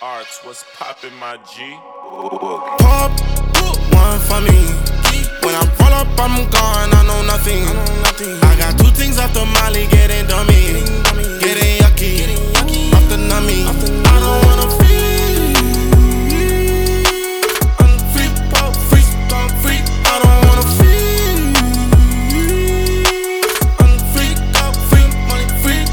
Arts, what's poppin', my G? Pop, one for me. When I roll up, I'm gone, I know nothing. I got two things after Molly, getting dummy. Getting yucky, off the nummy. I don't wanna feel. I'm free, pop, free, pop, free. I don't wanna feel. I'm free, pop, free, money, free,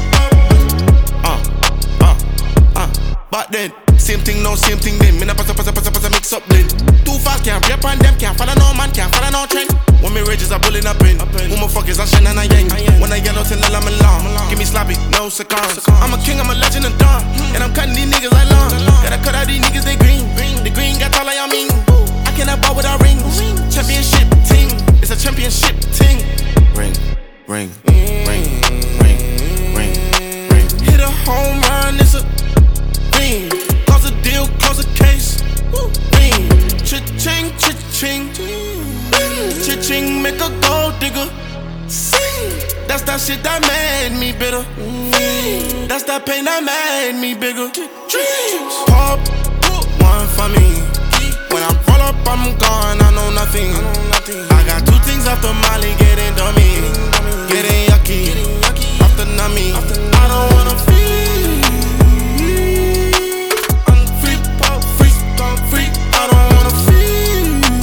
pop. But then, same thing now, same thing then. Me na pass, mix up then. Too fast, can't rap on them, can't follow no man, can't follow no trend. When me rages are bullying up in, who my fuck is I shine and I yang. When I yellow till I'm alarm, give me sloppy, no cigars. I'm a king, I'm a legend and done, and I'm cutting these niggas like long. Gotta cut out these niggas, they green. The green got all I mean. I cannot buy without rings. Championship team, it's a championship team. Ring, ring, ring, ring, ring, ring. Hit a home run, it's a ring. Close a deal, close a case. Ring, cha-ching, cha-ching. Cha-ching, make a gold digger. Sing, that's that shit that made me bitter. That's that pain that made me bigger. Dreams, pop, one for me. When I roll up, I'm gone, I know nothing. I got two things after Molly, getting dummy. Getting yucky, off the nummy. I don't wanna feel. I'm free, pop, free, pop, free. I don't wanna feel.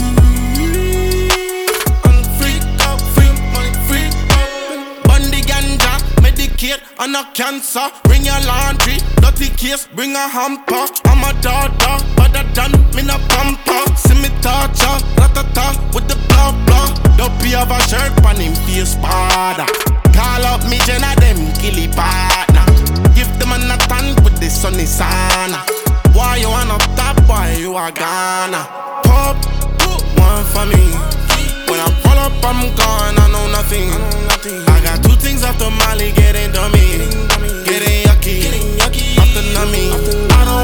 I'm free, pop, free, money, free, pop. Bundy ganja, medicate on a cancer. Bring your laundry, dirty case, bring a hamper. I'm a daughter, but I done, me no pamper. See me torture, ratata, with the blah blah. Dopey of a shirt, pan him face spada. Call up me, Jenna, them killy partner. Give them a Nathan with the sunny sana. Why you wanna top, boy, you are Ghana. Pop, one for me. When I roll up, I'm gone, I know nothing. I got two things after Molly, getting dummy. Getting yucky, off the nummy. I don't